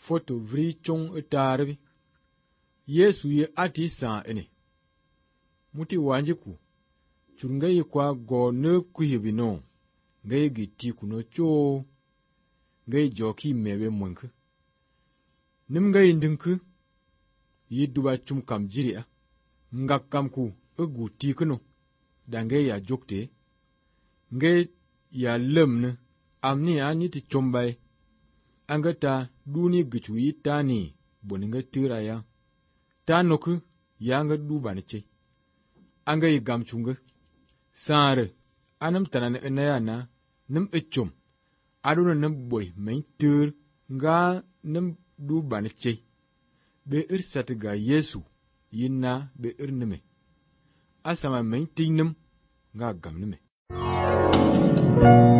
foto vri chong tarbi. Yesu ye ati san ene. Muti wanjiku. Churunga ye kwa go ne kuhibino. Ngaye giti kuno cho. Ngaye joki mebe mwenke. Nim ngaye ndinku. Yi duba chum kam jiri a. Nga kam ku egu tikuno. Dange ya jokte. Ngaye ya lemne. Amni aniti chombay. Angata duni gichu yi tani. Boninga tira ya. Tanoku yanga duba neche. Anga yi gamchunga. Sare. Anam tanane enayana. Nim echom. Aduna nam boy main tur. Nga nam duba neche. Be satiga Yesu. Yina be nime. Asama main tingnam. Nga gam nime.